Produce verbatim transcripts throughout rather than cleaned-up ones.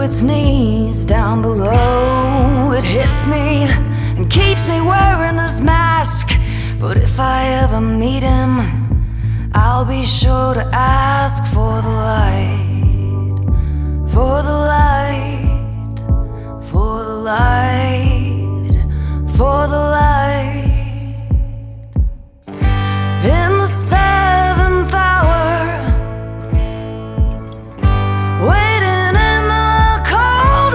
its knees down below. It hits me and keeps me wearing this mask. But if I ever meet him, I'll be sure to ask for the light, for the light, for the light, for the light. In the seventh hour, waiting in the cold,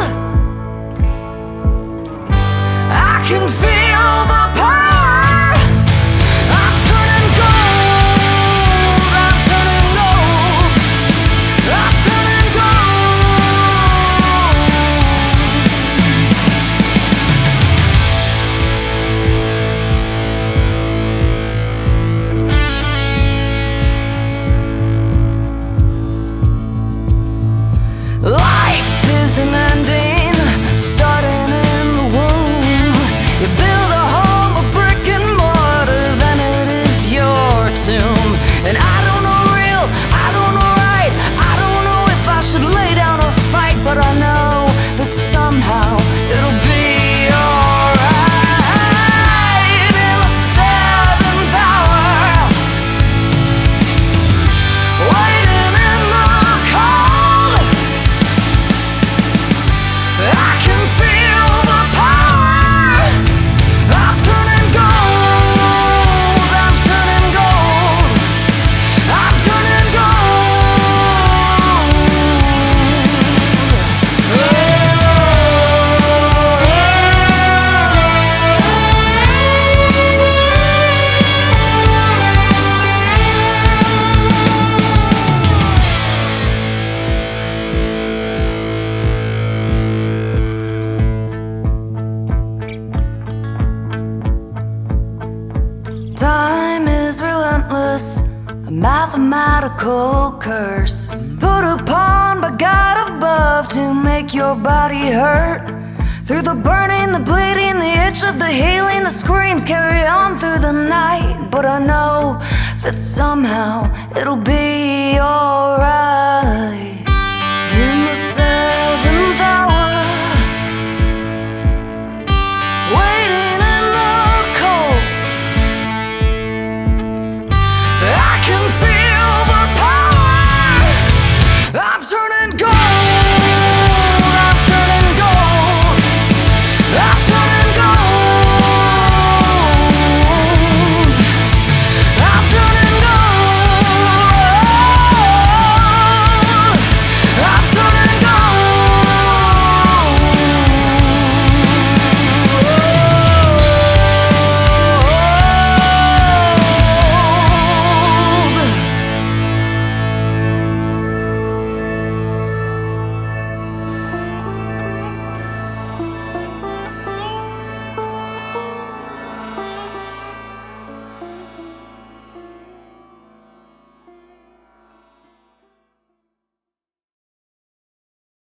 I can feel the power. I'm turning gold, I'm turning gold, I'm turning Life is an ending, starting in the womb. You build a home of brick and mortar, then it is your tomb. And I don't know real, I don't know right, I don't know if I should lay down or fight, but I know that somehow it'll be alright. In the seventh hour, waiting in the cold, I can feel the power. I'm turning gold, I'm turning gold, I'm turning Time is relentless, a mathematical curse put upon by God above to make your body hurt. Through the burning, the bleeding, the itch of the healing, the screams carry on through the night. But I know that somehow it'll be alright.